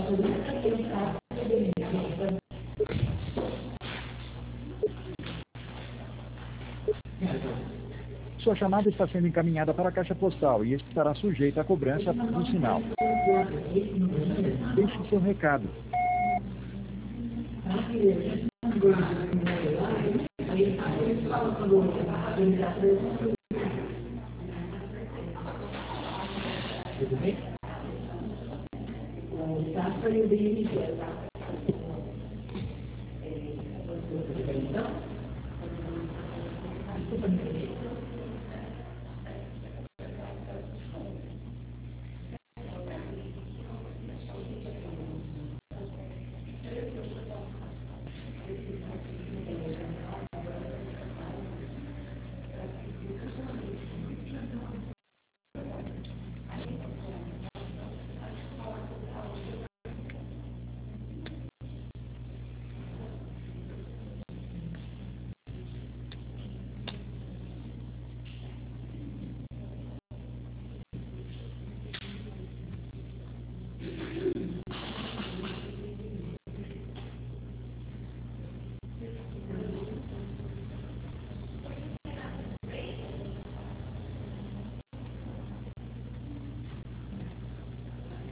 Sua chamada está sendo encaminhada para a caixa postal e estará sujeita à cobrança do sinal. Deixe seu recado. Tudo bem?